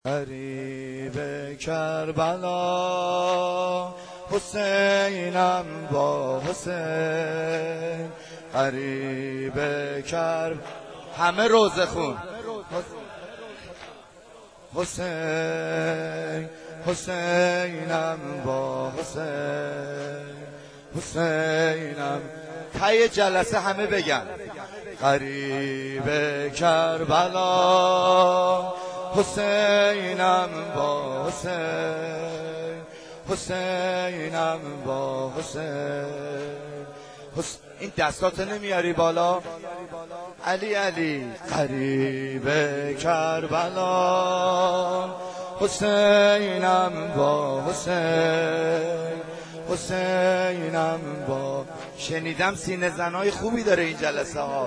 غریب کربلا حسینم با حسین، غریب همه روزه خون حسین، حسینم با حسین، حسینم ته جلسه همه بگن غریب کربلا حسینم با حسین، حسینم با حسین. این دستاتو نمیاری بالا؟ علی علی غریب کربلا حسینم با حسین، حسینم با. شنیدم سینه زنای خوبی داره این جلسه ها.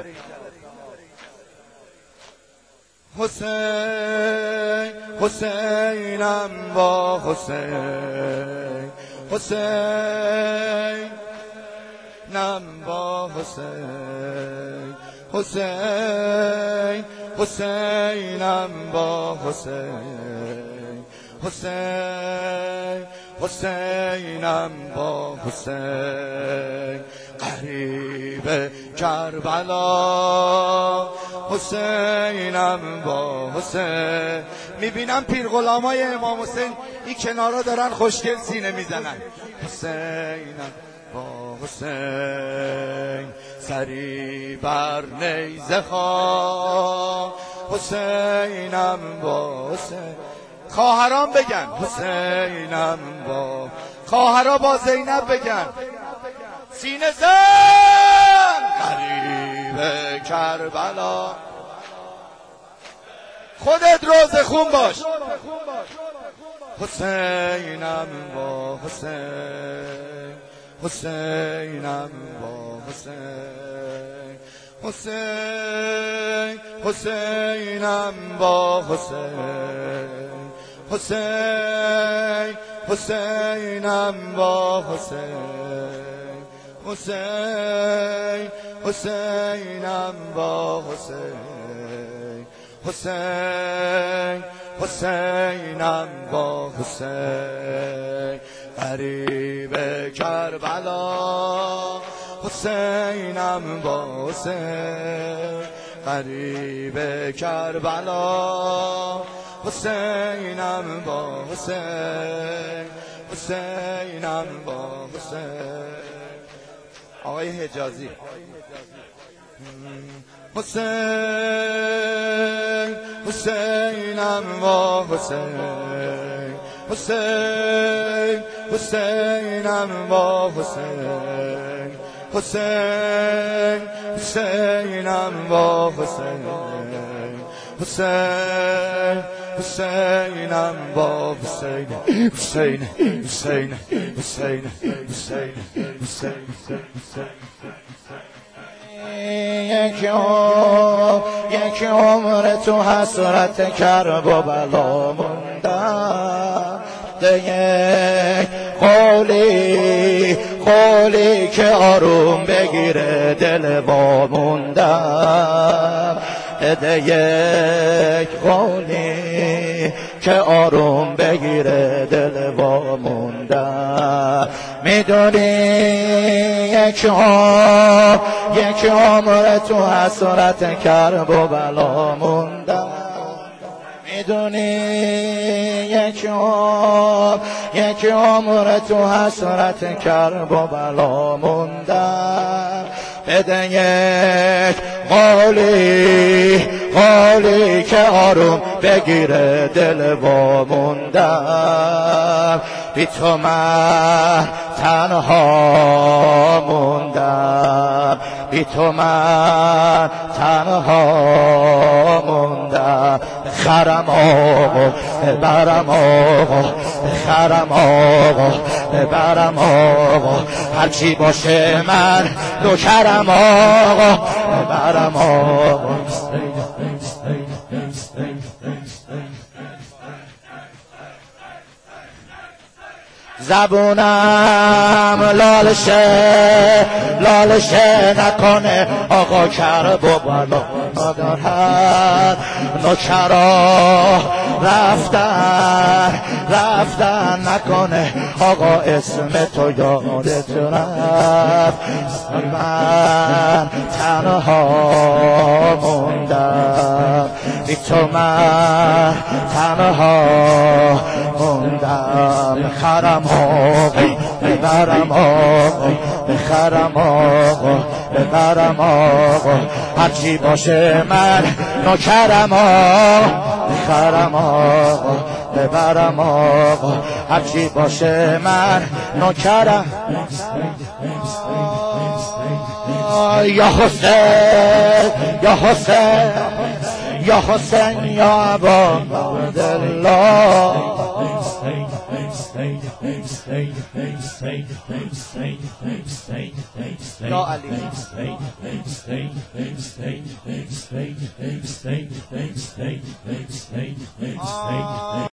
حسین، حسینم با حسین، حسینم با حسین، حسین، حسینم با حسین، حسین، حسینم با حسین. غریب کربلا حسینم با حسین. میبینم پیر غلامای امام حسین این کنارا دارن خوشگل سینه میزنن. حسینم با حسین، سری بر نیزه خواه حسینم با حسین. خواهران بگن حسینم با، خواهرا با زینب بگن سینه زن. غریب کربلا خودت روزه خون باش. حسینم با حسین، حسینم با حسین، حسین، حسینم با حسین، حسین، حسینم با حسین، حسین، حسینم با حسین، حسین، حسینم با حسین. غریب کربلا حسینم با حسین، غریب کربلا حسینم با حسین، حسینم با حسین. آقای حجازی حسین، حسینم با حسین، حسین، حسینم با حسین، حسین، حسینم با حسین، حسین، حسینم با حسین، حسین، حسین، حسین، حسین، حسین. یک عمر تو حسرت کرب و بلا موندم، یک قولی که آروم بگیره دل با موندم، یک قولی که آروم بگیره دل با موندم. میدونی یک عمر تو حسرت کرب و بلا موندم، میدونی یک عمر تو حسرت کرب و بلا موندم. بده یک قولی که آروم بگیره دل وا موندم. بی تو من تنها موندم، بی تو من تنها موندم. خرم آقا برم آقا، خرم آقا برم آقا، هرچی باشه من نوکرم آقا، برم آقا. زبونم لالشه نکنه آقا کرب و بلا ندارد، نوکرا رفتن نکنه آقا اسم تو یادت رفت من تنها موندم بی تو من تنها موندم خرم آقا ببرم آقا بخرم آقا ببرم آقا هرچی باشه من نوکرم آقا بخرم آقا ببرم آقا هرچی باشه من نوکرم یا حسین یا حسین یا حسین یا ابا عبدالله یا علی